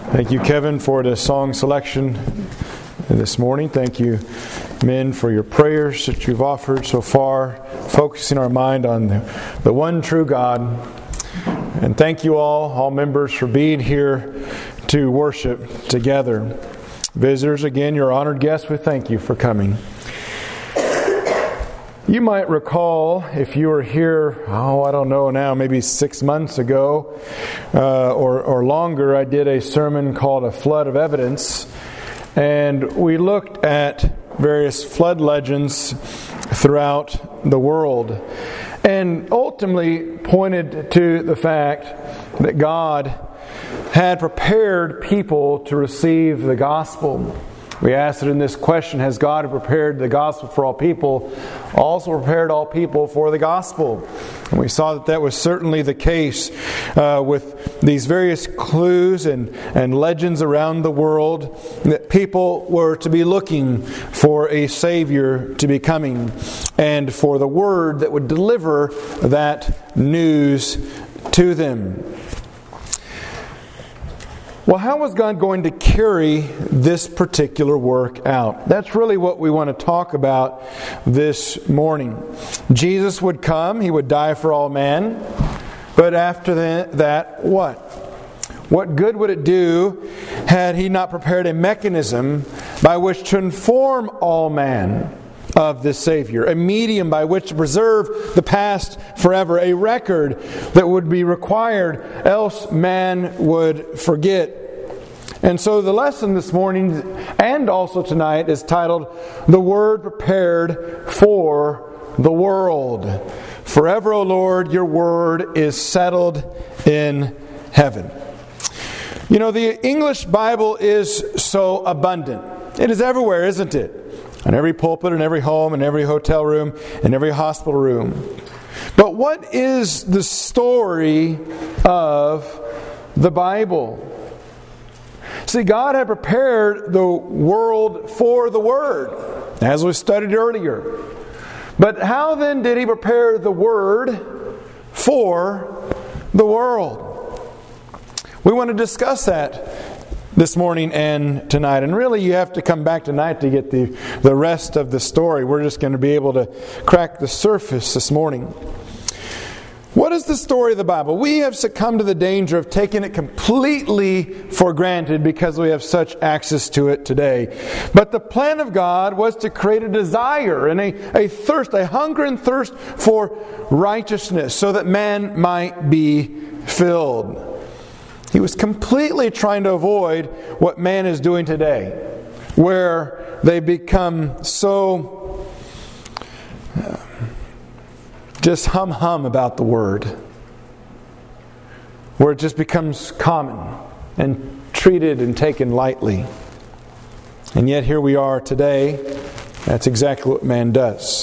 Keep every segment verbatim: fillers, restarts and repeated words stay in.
Thank you, Kevin, for the song selection this morning. Thank you, men, for your prayers that you've offered so far, focusing our mind on the, the one true God. And thank you all, all members, for being here to worship together. Visitors, again, you're honored guests. We thank you for coming. You might recall, if you were here, oh, I don't know now, maybe six months ago uh, or, or longer, I did a sermon called A Flood of Evidence. And we looked at various flood legends throughout the world and ultimately pointed to the fact that God had prepared people to receive the gospel. We asked it in this question, has God prepared the gospel for all people, also prepared all people for the gospel? And we saw that that was certainly the case uh, with these various clues and, and legends around the world, that people were to be looking for a Savior to be coming, and for the Word that would deliver that news to them. Well, how was God going to carry this particular work out? That's really what we want to talk about this morning. Jesus would come, He would die for all men, but after that, what? What good would it do had He not prepared a mechanism by which to inform all man of this Savior, a medium by which to preserve the past forever, a record that would be required, else man would forget. And so the lesson this morning and also tonight is titled, The Word Prepared for the World. Forever, O Lord, your Word is settled in heaven. You know, the English Bible is so abundant. It is everywhere, isn't it? In every pulpit, in every home, in every hotel room, in every hospital room. But what is the story of the Bible? See, God had prepared the world for the Word, as we studied earlier. But how then did He prepare the Word for the world? We want to discuss that this morning and tonight. And really, you have to come back tonight to get the, the rest of the story. We're just going to be able to crack the surface this morning. What is the story of the Bible? We have succumbed to the danger of taking it completely for granted because we have such access to it today. But the plan of God was to create a desire and a, a thirst, a hunger and thirst for righteousness so that man might be filled. He was completely trying to avoid what man is doing today, where they become so uh, just hum-hum about the Word, where it just becomes common and treated and taken lightly. And yet here we are today. That's exactly what man does.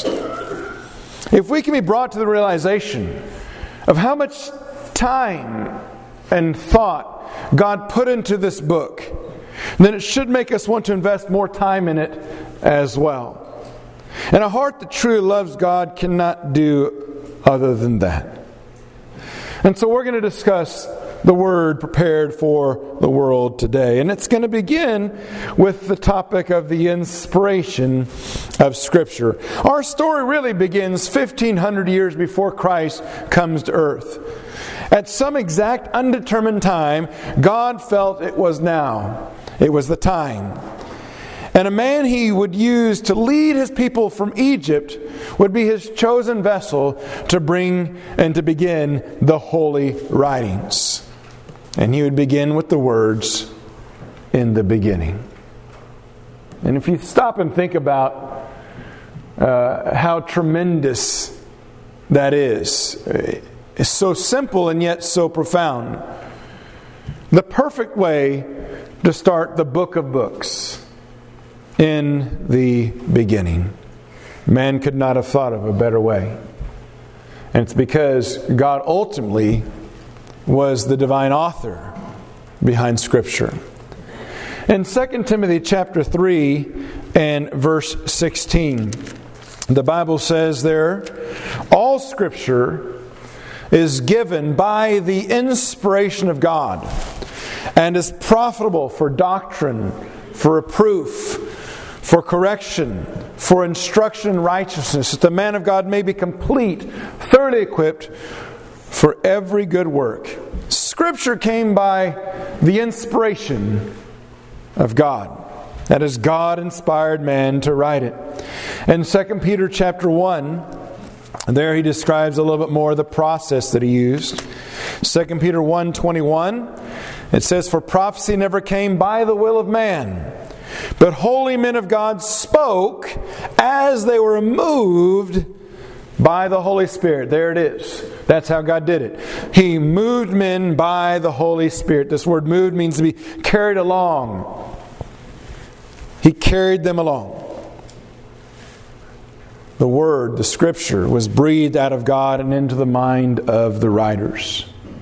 If we can be brought to the realization of how much time and thought God put into this book, then it should make us want to invest more time in it as well. And a heart that truly loves God cannot do other than that. And so we're going to discuss the Word prepared for the world today. And it's going to begin with the topic of the inspiration of Scripture. Our story really begins fifteen hundred years before Christ comes to earth. At some exact undetermined time, God felt it was now. It was the time. And a man He would use to lead His people from Egypt would be His chosen vessel to bring and to begin the holy writings. And He would begin with the words, "In the beginning." And if you stop and think about uh, how tremendous that is, it's so simple and yet so profound. The perfect way to start the book of books. In the beginning. Man could not have thought of a better way. And it's because God ultimately was the divine author behind Scripture. In Second Timothy chapter three and verse sixteen, the Bible says there, all Scripture is given by the inspiration of God and is profitable for doctrine, for reproof, for correction, for instruction in righteousness, that the man of God may be complete, thoroughly equipped for every good work. Scripture came by the inspiration of God. That is, God inspired man to write it. In Second Peter chapter one, there he describes a little bit more of the process that he used. Second Peter one twenty-one, it says, "For prophecy never came by the will of man, but holy men of God spoke as they were moved by the Holy Spirit." There it is. That's how God did it. He moved men by the Holy Spirit. This word moved means to be carried along. He carried them along. The Word, the Scripture, was breathed out of God and into the mind of the writers.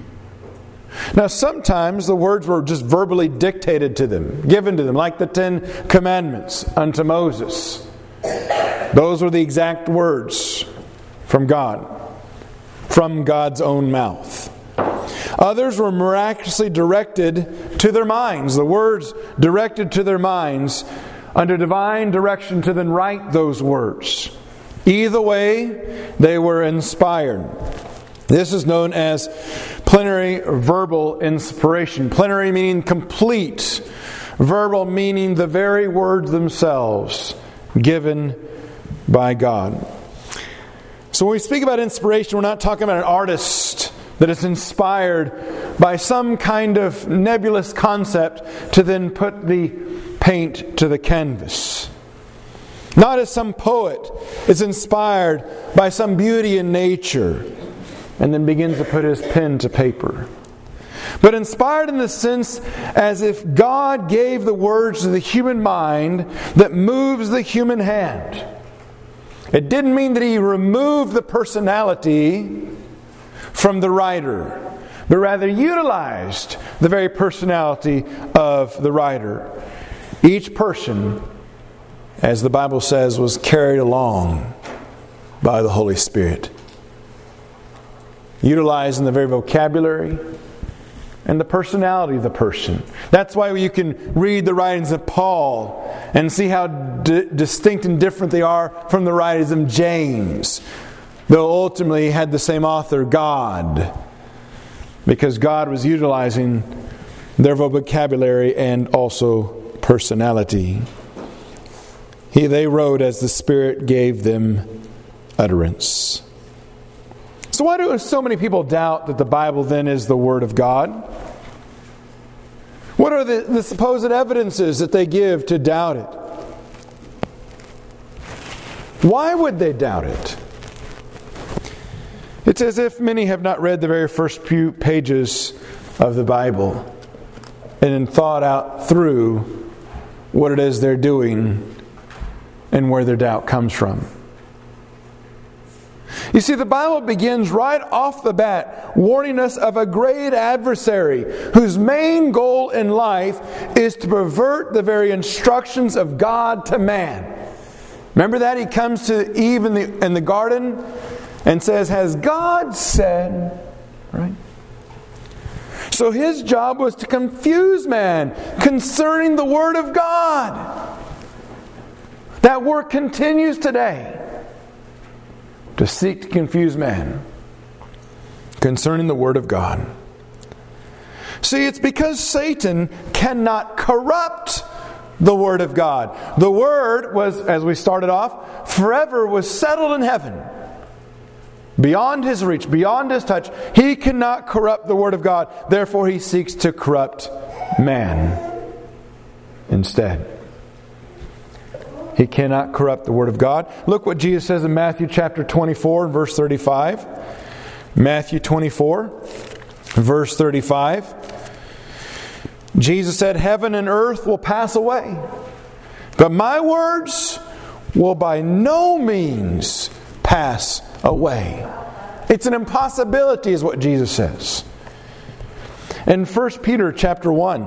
Now, sometimes the words were just verbally dictated to them, given to them, like the Ten Commandments unto Moses. Those were the exact words from God, from God's own mouth. Others were miraculously directed to their minds. The words directed to their minds under divine direction to then write those words. Either way, they were inspired. This is known as plenary verbal inspiration. Plenary meaning complete. Verbal meaning the very words themselves given by God. So when we speak about inspiration, we're not talking about an artist that is inspired by some kind of nebulous concept to then put the paint to the canvas. Not as some poet is inspired by some beauty in nature and then begins to put his pen to paper. But inspired in the sense as if God gave the words to the human mind that moves the human hand. It didn't mean that He removed the personality from the writer, but rather utilized the very personality of the writer. Each person, as the Bible says, was carried along by the Holy Spirit, utilizing the very vocabulary and the personality of the person. That's why you can read the writings of Paul and see how d- distinct and different they are from the writings of James, though ultimately he had the same author, God, because God was utilizing their vocabulary and also personality. He, they wrote as the Spirit gave them utterance. So why do so many people doubt that the Bible then is the Word of God? What are the, the supposed evidences that they give to doubt it? Why would they doubt it? It's as if many have not read the very first few pages of the Bible and then thought out through what it is they're doing and where their doubt comes from. You see, the Bible begins right off the bat warning us of a great adversary whose main goal in life is to pervert the very instructions of God to man. Remember that? He comes to Eve in the, in the garden and says, "Has God said?" Right? So his job was to confuse man concerning the Word of God. That work continues today. To seek to confuse man concerning the Word of God. See, it's because Satan cannot corrupt the Word of God. The Word was, as we started off, forever was settled in heaven. Beyond his reach, beyond his touch. He cannot corrupt the Word of God. Therefore, he seeks to corrupt man instead. He cannot corrupt the Word of God. Look what Jesus says in Matthew chapter twenty-four, verse thirty-five. Matthew twenty-four, verse thirty-five. Jesus said, "Heaven and earth will pass away, but my words will by no means pass away." It's an impossibility, is what Jesus says. In First Peter chapter one.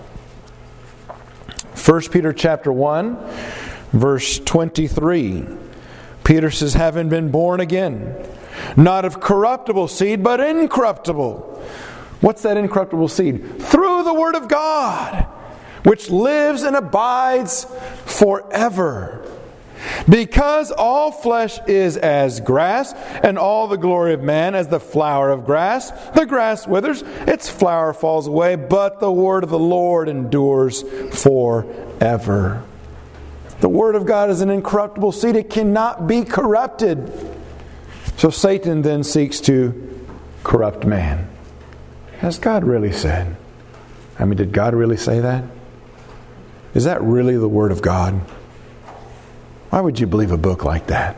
First Peter chapter one. Verse twenty-three, Peter says, "Having been born again, not of corruptible seed, but incorruptible, What's that incorruptible seed? Through the Word of God, which lives and abides forever. Because all flesh is as grass, and all the glory of man as the flower of grass. The grass withers, its flower falls away, but the word of the Lord endures forever. The Word of God is an incorruptible seed. It cannot be corrupted. So Satan then seeks to corrupt man. Has God really said? I mean, did God really say that? Is that really the Word of God? Why would you believe a book like that?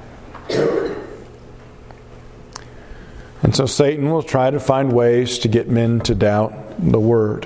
And so Satan will try to find ways to get men to doubt the Word.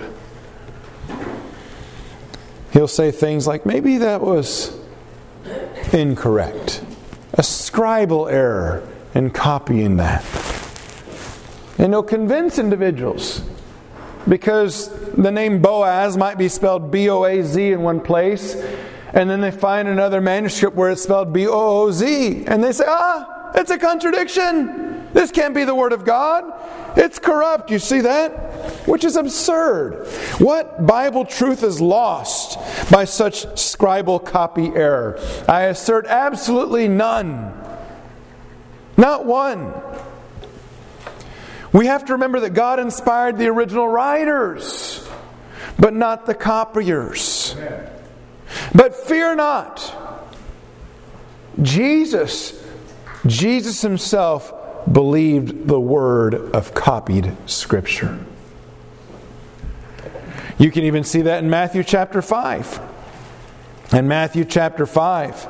He'll say things like, maybe that was incorrect. A scribal error in copying that. And he'll convince individuals, because the name Boaz might be spelled B O A Z in one place, and then they find another manuscript where it's spelled B O O Z, and they say, ah, it's a contradiction. This can't be the Word of God. It's corrupt. You see that? Which is absurd. What Bible truth is lost by such scribal copy error? I assert absolutely none. Not one. We have to remember that God inspired the original writers, but not the copiers. Amen. But fear not. Jesus, Jesus Himself believed the word of copied Scripture. You can even see that in Matthew chapter five. In Matthew chapter five,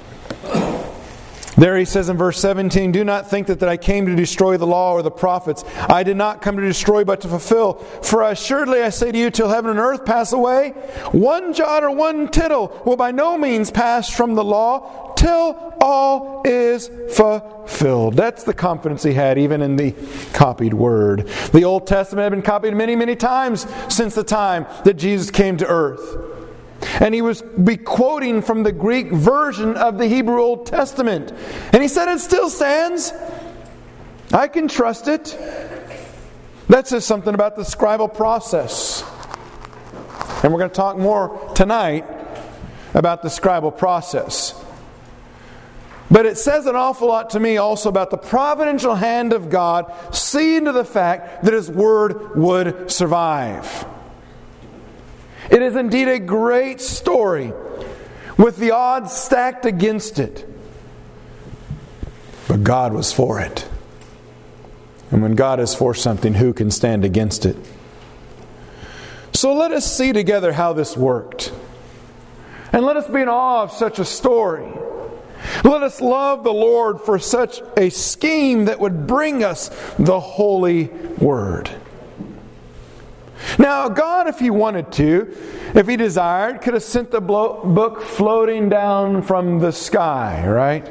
there He says in verse seventeen, do not think that, that I came to destroy the law or the prophets. I did not come to destroy but to fulfill. For assuredly I say to you, till heaven and earth pass away, one jot or one tittle will by no means pass from the law till all is fulfilled. That's the confidence he had even in the copied word. The Old Testament had been copied many, many times since the time that Jesus came to earth. And he was be quoting from the Greek version of the Hebrew Old Testament. And he said it still stands. I can trust it. That says something about the scribal process. And we're going to talk more tonight about the scribal process. But it says an awful lot to me also about the providential hand of God seeing to the fact that His Word would survive. It is indeed a great story with the odds stacked against it. But God was for it. And when God is for something, who can stand against it? So let us see together how this worked. And let us be in awe of such a story. Let us love the Lord for such a scheme that would bring us the Holy Word. Now, God, if He wanted to, if He desired, could have sent the book floating down from the sky, right?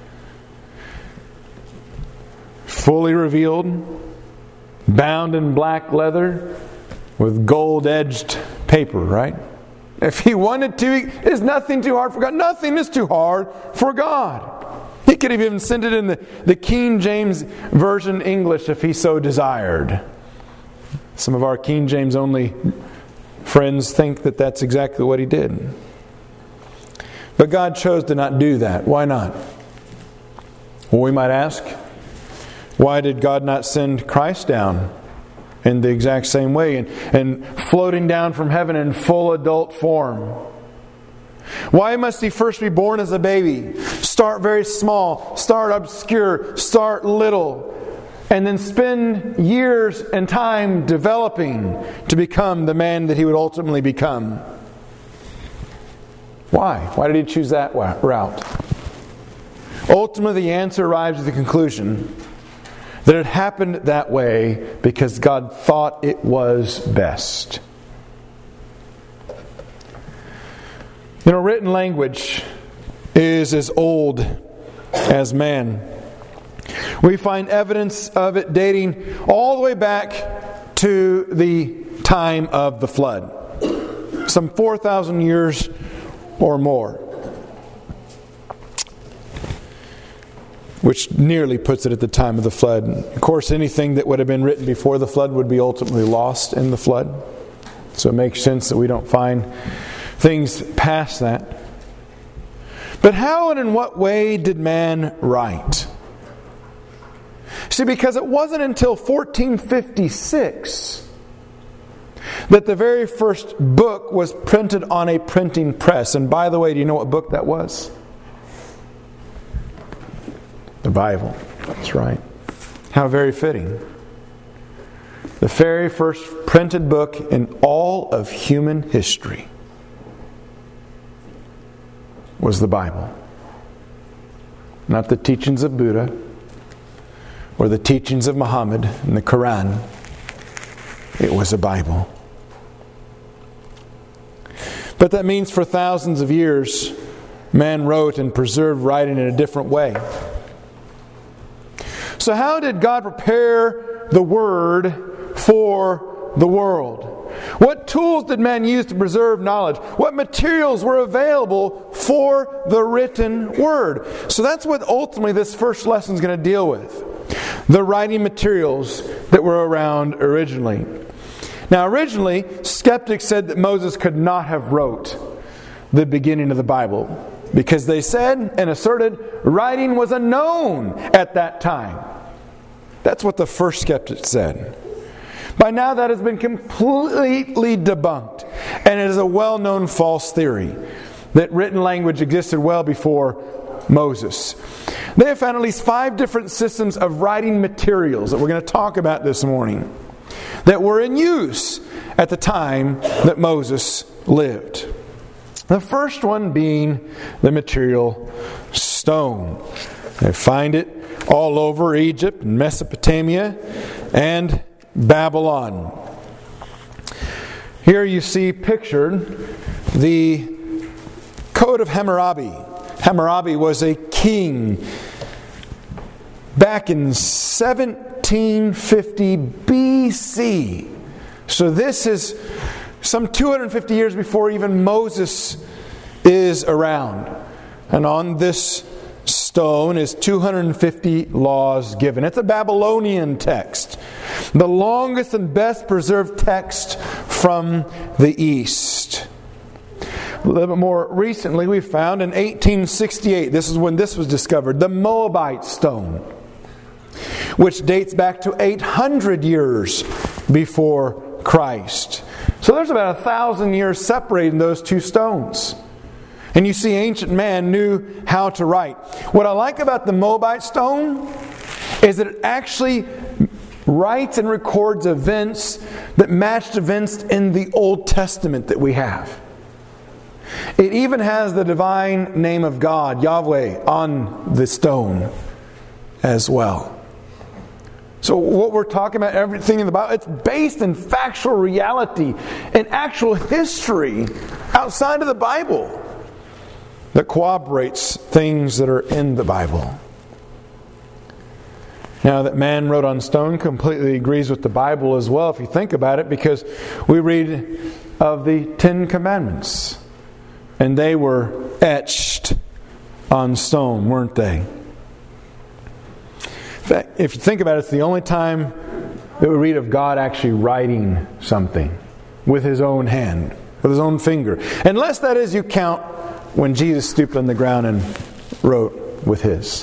Fully revealed, bound in black leather, with gold-edged paper, right? If He wanted to, there's nothing too hard for God. Nothing is too hard for God. He could have even sent it in the, the King James Version English if He so desired. Some of our King James only friends think that that's exactly what He did. But God chose to not do that. Why not? Well, we might ask, why did God not send Christ down in the exact same way and, and floating down from heaven in full adult form? Why must He first be born as a baby? Start very small, start obscure, start little, and then spend years and time developing to become the man that He would ultimately become? Why? Why did He choose that route? Ultimately, the answer arrives at the conclusion that it happened that way because God thought it was best. You know, written language is as old as man. We find evidence of it dating all the way back to the time of the flood. Some four thousand years or more. which nearly puts it at the time of the flood. Of course, anything that would have been written before the flood would be ultimately lost in the flood. So it makes sense that we don't find things past that. But how and in what way did man write? See, because it wasn't until fourteen fifty-six that the very first book was printed on a printing press. And by the way, do you know what book that was? The Bible. That's right. How very fitting. The very first printed book in all of human history was the Bible. Not the teachings of Buddha or the teachings of Muhammad and the Quran. It was a Bible. But that means for thousands of years, man wrote and preserved writing in a different way. So how did God prepare the Word for the world? What tools did man use to preserve knowledge? What materials were available for the written Word? So that's what ultimately this first lesson is going to deal with. The writing materials that were around originally. Now originally, skeptics said that Moses could not have wrote the beginning of the Bible because they said and asserted writing was unknown at that time. That's what the first skeptics said. By now that has been completely debunked, and it is a well-known false theory that written language existed well before Moses. They have found at least five different systems of writing materials that we're going to talk about this morning that were in use at the time that Moses lived. The first one being the material stone. They find it all over Egypt and Mesopotamia and Babylon. Here you see pictured the Code of Hammurabi. Hammurabi was a king back in seventeen fifty B C. So this is some two hundred fifty years before even Moses is around. And on this stone is two hundred fifty laws given. It's a Babylonian text. The longest and best preserved text from the East. A little bit more recently, we found in eighteen sixty-eight, this is when this was discovered, the Moabite stone, which dates back to eight hundred years before Christ. So there's about a thousand years separating those two stones. And you see ancient man knew how to write. What I like about the Moabite stone is that it actually writes and records events that matched events in the Old Testament that we have. It even has the divine name of God, Yahweh, on the stone as well. So what we're talking about, everything in the Bible, it's based in factual reality and actual history outside of the Bible that corroborates things that are in the Bible. Now, that man wrote on stone completely agrees with the Bible as well, if you think about it, because we read of the Ten Commandments. And they were etched on stone, weren't they? In fact, if you think about it, it's the only time that we read of God actually writing something with His own hand, with His own finger. Unless that is you count when Jesus stooped on the ground and wrote with His.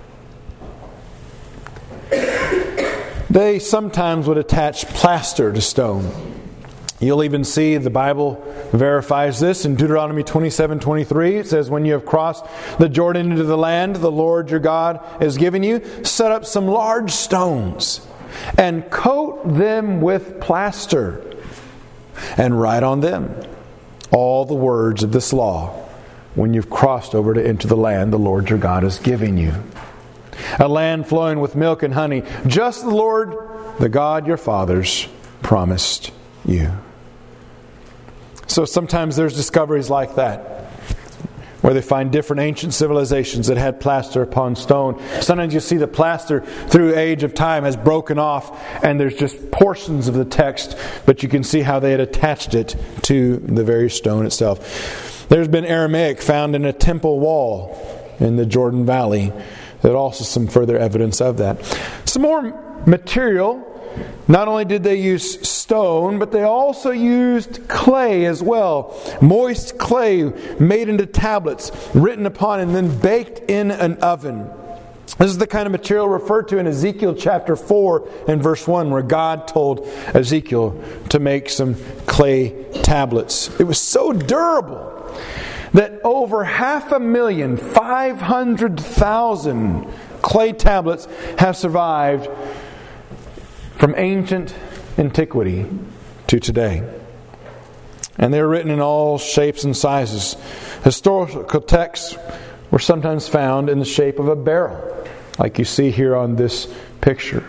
They sometimes would attach plaster to stone. You'll even see the Bible verifies this in Deuteronomy twenty-seven twenty-three. It says, when you have crossed the Jordan into the land the Lord your God has given you, set up some large stones and coat them with plaster and write on them all the words of this law when you've crossed over to into the land the Lord your God is giving you. A land flowing with milk and honey, just the Lord, the God your fathers, promised you. So sometimes there's discoveries like that, where they find different ancient civilizations that had plaster upon stone. Sometimes you see the plaster through age of time has broken off, and there's just portions of the text, but you can see how they had attached it to the very stone itself. There's been Aramaic found in a temple wall in the Jordan Valley There's also some further evidence of that. Some more material. Not only did they use stone, but they also used clay as well. Moist clay made into tablets, written upon and then baked in an oven. This is the kind of material referred to in Ezekiel chapter four and verse one, where God told Ezekiel to make some clay tablets. It was so durable that over half a million, five hundred thousand clay tablets have survived from ancient antiquity to today. And they were written in all shapes and sizes. Historical texts were sometimes found in the shape of a barrel, like you see here on this picture.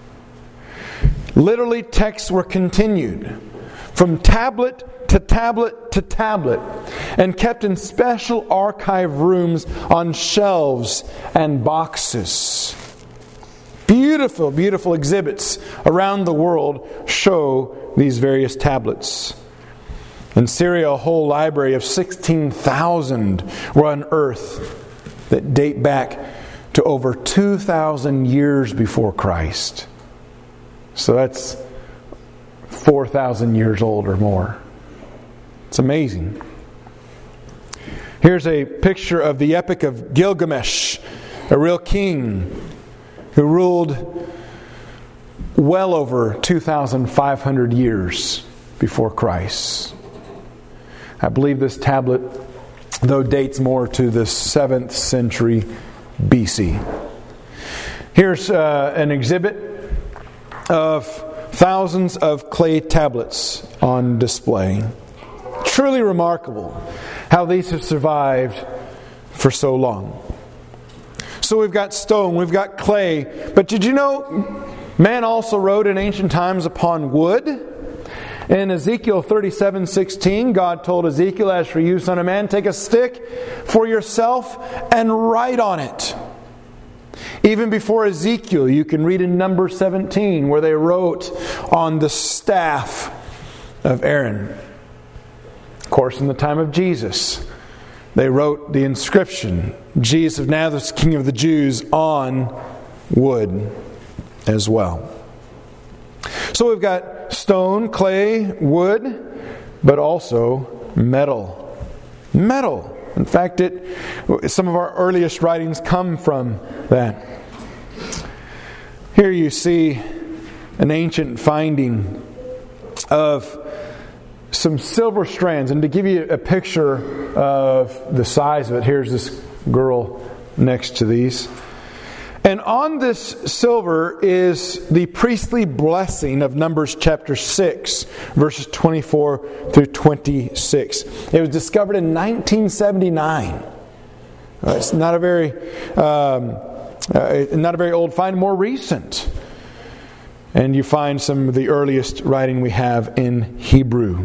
Literally, texts were continued from tablet to tablet to tablet and kept in special archive rooms on shelves and boxes. Beautiful, beautiful exhibits around the world show these various tablets. In Syria, a whole library of sixteen thousand were unearthed that date back to over two thousand years before Christ. So that's four thousand years old or more. It's amazing. Here's a picture of the Epic of Gilgamesh, a real king who ruled well over two thousand five hundred years before Christ. I believe this tablet, though, dates more to the seventh century B C. Here's uh, an exhibit of thousands of clay tablets on display. Truly remarkable how these have survived for so long. So we've got stone, we've got clay, but did you know man also wrote in ancient times upon wood? In Ezekiel thirty-seven sixteen, God told Ezekiel, "As for you, son of man, take a stick for yourself and write on it." Even before Ezekiel, you can read in Numbers seventeen, where they wrote on the staff of Aaron. Of course, in the time of Jesus, they wrote the inscription, "Jesus of Nazareth, King of the Jews," on wood as well. So we've got stone, clay, wood, but also metal. Metal. In fact, it some of our earliest writings come from that. Here you see an ancient finding of some silver strands. And to give you a picture of the size of it, here's this girl next to these. And on this silver is the priestly blessing of Numbers chapter six, verses twenty-four through twenty-six. It was discovered in nineteen seventy-nine. Uh, it's not a very, um, uh, not a very old find, more recent. And you find some of the earliest writing we have in Hebrew.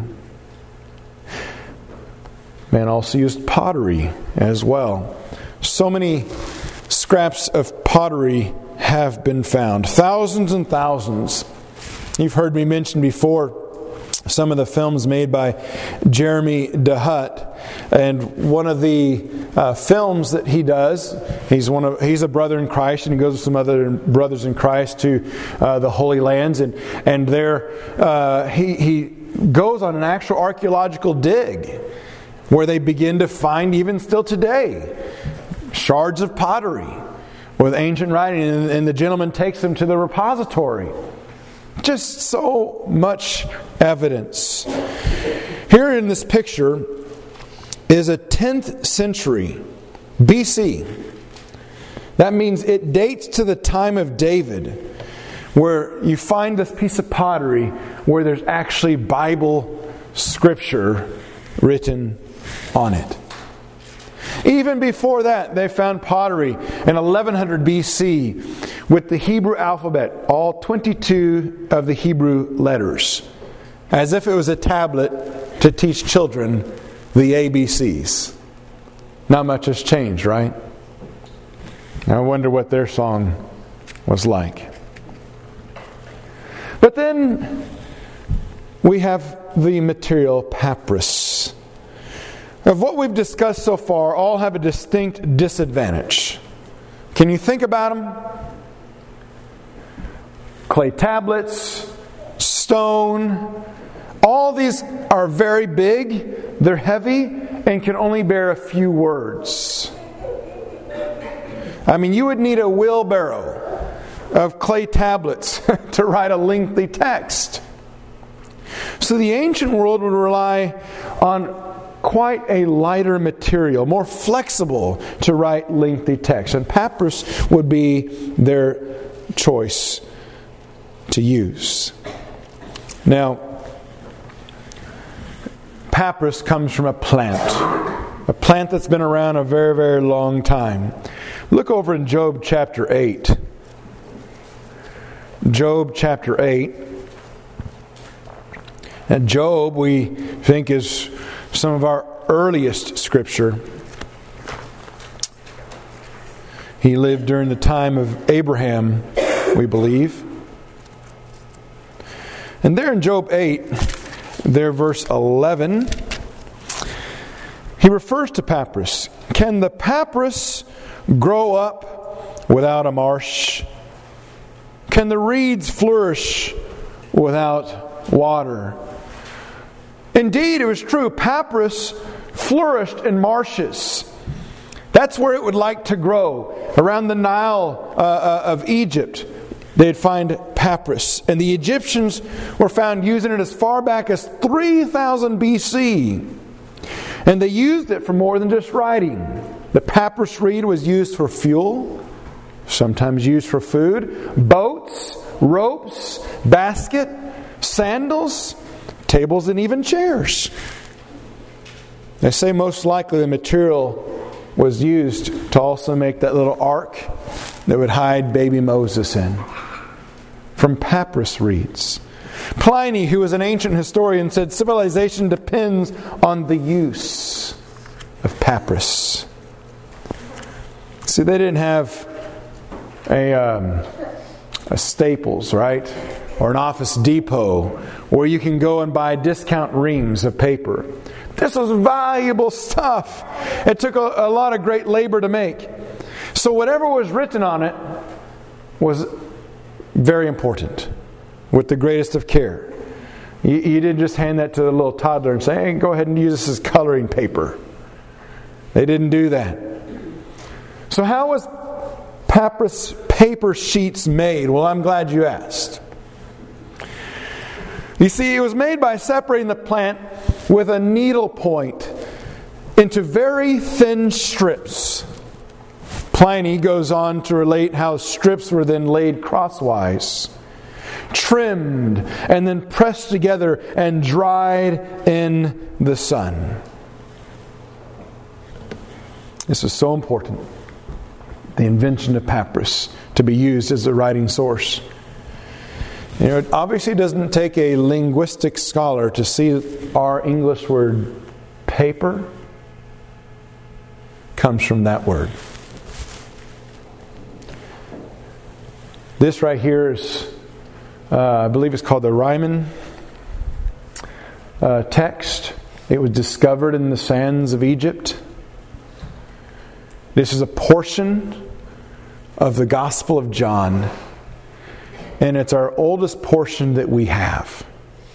Man also used pottery as well. So many scraps of pottery have been found. Thousands and thousands. You've heard me mention before some of the films made by Jeremy DeHutt. And one of the uh, films that he does, he's one of he's a brother in Christ, and he goes with some other brothers in Christ to uh, the Holy Lands, and and there uh, he he goes on an actual archaeological dig where they begin to find, even still today, shards of pottery with ancient writing, and, and the gentleman takes them to the repository. Just so much evidence. Here in this picture is a tenth century B C. That means it dates to the time of David, where you find this piece of pottery where there's actually Bible scripture written on it. Even before that, they found pottery in eleven hundred B C with the Hebrew alphabet, all twenty-two of the Hebrew letters, as if it was a tablet to teach children the A B Cs. Not much has changed, right? I wonder what their song was like. But then we have the material papyrus. Of what we've discussed so far, all have a distinct disadvantage. Can you think about them? Clay tablets, stone. All these are very big, they're heavy, and can only bear a few words. I mean, you would need a wheelbarrow of clay tablets to write a lengthy text. So the ancient world would rely on quite a lighter material, more flexible to write lengthy text. And papyrus would be their choice to use. Now, papyrus comes from a plant. A plant that's been around a very, very long time. Look over in Job chapter eight. Job chapter eight. And Job, we think, is some of our earliest scripture. He lived during the time of Abraham, we believe. And there in Job eight, there verse eleven, he refers to papyrus. Can the papyrus grow up without a marsh? Can the reeds flourish without water? Indeed, it was true. Papyrus flourished in marshes. That's where it would like to grow. Around the Nile uh, of Egypt, they'd find papyrus. And the Egyptians were found using it as far back as three thousand B C. And they used it for more than just writing. The papyrus reed was used for fuel, sometimes used for food, boats, ropes, basket, sandals, tables, and even chairs. They say most likely the material was used to also make that little ark that would hide baby Moses in, from papyrus reeds. Pliny, who was an ancient historian, said civilization depends on the use of papyrus. See, they didn't have a, um, a Staples, right? Or an Office Depot where you can go and buy discount reams of paper. This was valuable stuff. It took a, a lot of great labor to make. So whatever was written on it was very important, with the greatest of care. You, you didn't just hand that to a little toddler and say, hey, go ahead and use this as coloring paper. They didn't do that. So how was papyrus paper sheets made? Well, I'm glad you asked. You see, it was made by separating the plant with a needle point into very thin strips. Pliny goes on to relate how strips were then laid crosswise, trimmed, and then pressed together and dried in the sun. This is so important. The invention of papyrus to be used as a writing source. You know, it obviously doesn't take a linguistic scholar to see our English word paper comes from that word. This right here is, uh, I believe it's called the Riemann uh, text. It was discovered in the sands of Egypt. This is a portion of the Gospel of John. And it's our oldest portion that we have.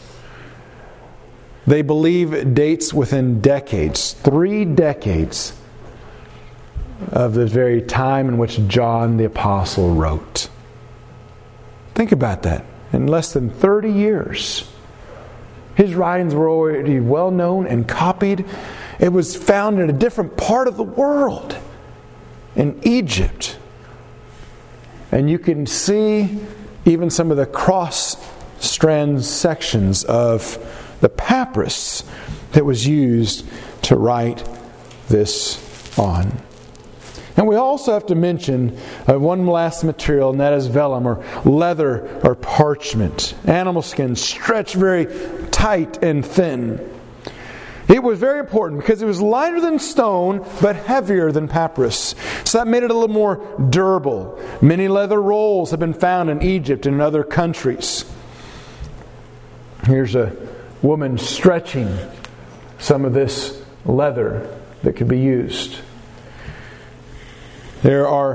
They believe it dates within decades, three decades of the very time in which John the Apostle wrote. Think about that. In less than thirty years, his writings were already well known and copied. It was found in a different part of the world, in Egypt. And you can see even some of the cross-strand sections of the papyrus that was used to write this on. And we also have to mention uh, one last material, and that is vellum, or leather, or parchment. Animal skin stretched very tight and thin. It was very important because it was lighter than stone, but heavier than papyrus. So that made it a little more durable. Many leather rolls have been found in Egypt and in other countries. Here's a woman stretching some of this leather that could be used. There are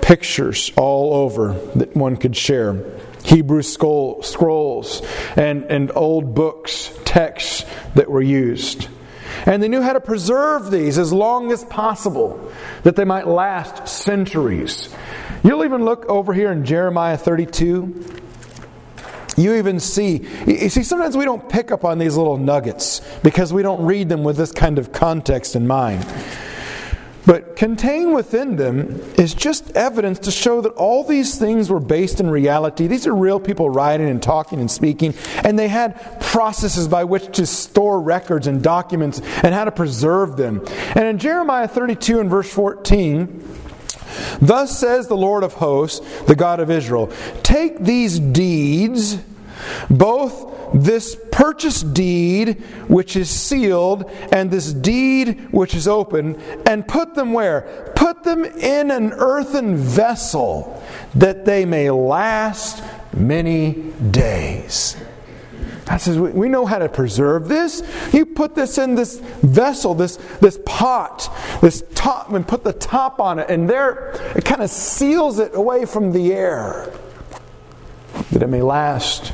pictures all over that one could share. Hebrew scroll, scrolls and, and old books, texts that were used. And they knew how to preserve these as long as possible, that they might last centuries. You'll even look over here in Jeremiah thirty-two. You even see, you see, sometimes we don't pick up on these little nuggets because we don't read them with this kind of context in mind. But contained within them is just evidence to show that all these things were based in reality. These are real people writing and talking and speaking. And they had processes by which to store records and documents and how to preserve them. And in Jeremiah thirty-two and verse fourteen, thus says the Lord of hosts, the God of Israel, take these deeds, both this purchase deed which is sealed and this deed which is open, and put them where? Put them in an earthen vessel, that they may last many days. That says we know how to preserve this. You put this in this vessel, this, this pot, this top, and put the top on it, and there it kind of seals it away from the air, that it may last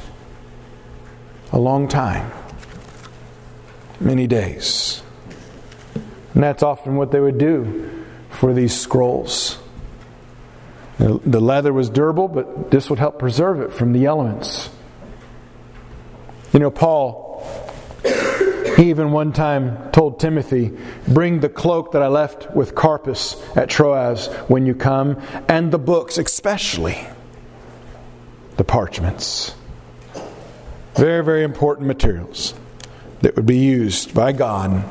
a long time, many days. And that's often what they would do for these scrolls. The leather was durable, but this would help preserve it from the elements. You know, Paul, he even one time told Timothy, bring the cloak that I left with Carpus at Troas when you come, and the books, especially the parchments. Very, very important materials that would be used by God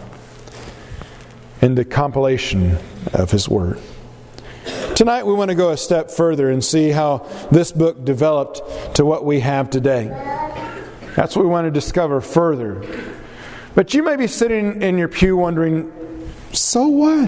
in the compilation of His Word. Tonight we want to go a step further and see how this book developed to what we have today. That's what we want to discover further. But you may be sitting in your pew wondering, so what?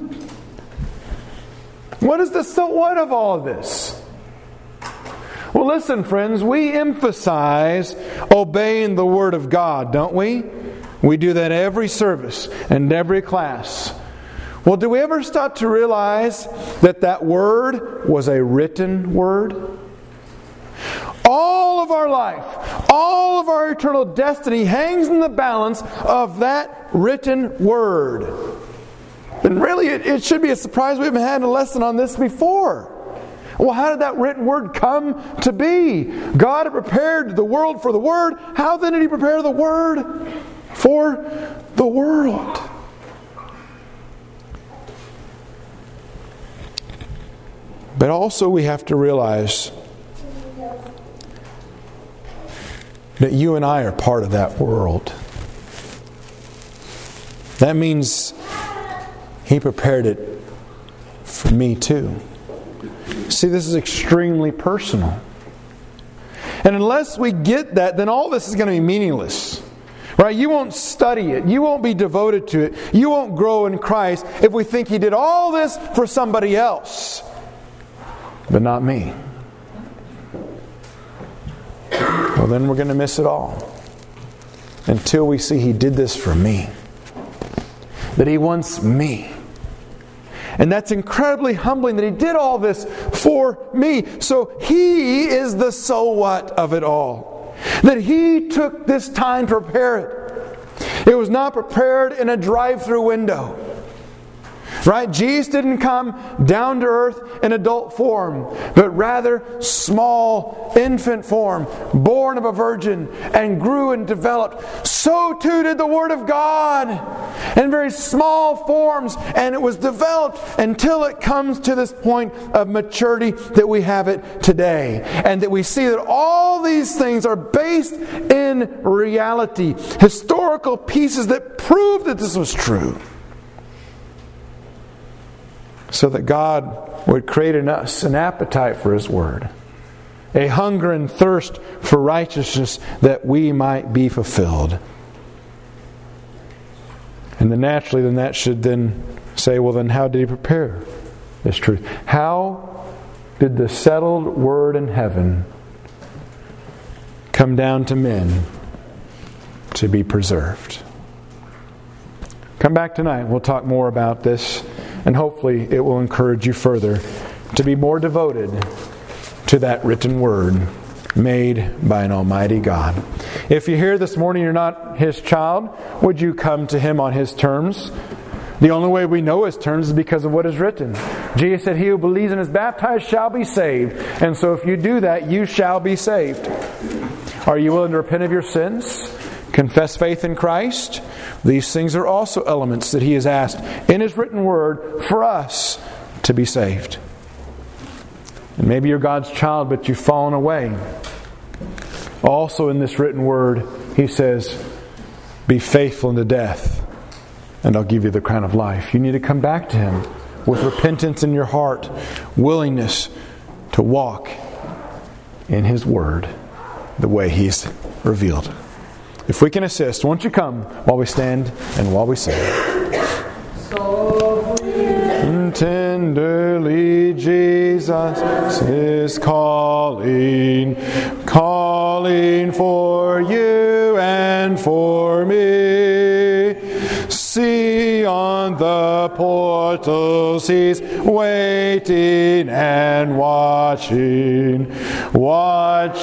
What is the so what of all of this? Well, listen, friends, we emphasize obeying the Word of God, don't we? We do that every service and every class. Well, do we ever stop to realize that that Word was a written Word? All of our life, all of our eternal destiny hangs in the balance of that written Word. And really, it, it should be a surprise we haven't had a lesson on this before. Well, how did that written Word come to be? God had prepared the world for the Word. How then did He prepare the Word for the world? But also we have to realize that you and I are part of that world. That means He prepared it for me too. See, this is extremely personal. And unless we get that, then all this is going to be meaningless. Right? You won't study it. You won't be devoted to it. You won't grow in Christ if we think He did all this for somebody else, but not me. Well, then we're going to miss it all. Until we see He did this for me. That He wants me. And that's incredibly humbling that He did all this for me. So He is the so what of it all. That He took this time to prepare it. It was not prepared in a drive-through window. Right? Jesus didn't come down to earth in adult form, but rather small infant form, born of a virgin, and grew and developed. So too did the Word of God in very small forms, and it was developed until it comes to this point of maturity that we have it today. And that we see that all these things are based in reality, historical pieces that prove that this was true. So that God would create in us an appetite for His Word, a hunger and thirst for righteousness that we might be fulfilled. And then naturally, then that should then say, well, then how did He prepare this truth? How did the settled Word in heaven come down to men to be preserved? Come back tonight. We'll talk more about this. And hopefully it will encourage you further to be more devoted to that written word made by an almighty God. If you're here this morning, you're not His child, would you come to Him on His terms? The only way we know His terms is because of what is written. Jesus said, "He who believes and is baptized shall be saved." And so if you do that, you shall be saved. Are you willing to repent of your sins? Confess faith in Christ? These things are also elements that He has asked in His written word for us to be saved. And maybe you're God's child, but you've fallen away. Also in this written word, He says, "Be faithful unto death, and I'll give you the crown of life." You need to come back to Him with repentance in your heart, willingness to walk in His word the way He's revealed. If we can assist, won't you come while we stand and while we sing? Tenderly Jesus is calling, calling for you and for me. See on the portals He's waiting and watching, watching.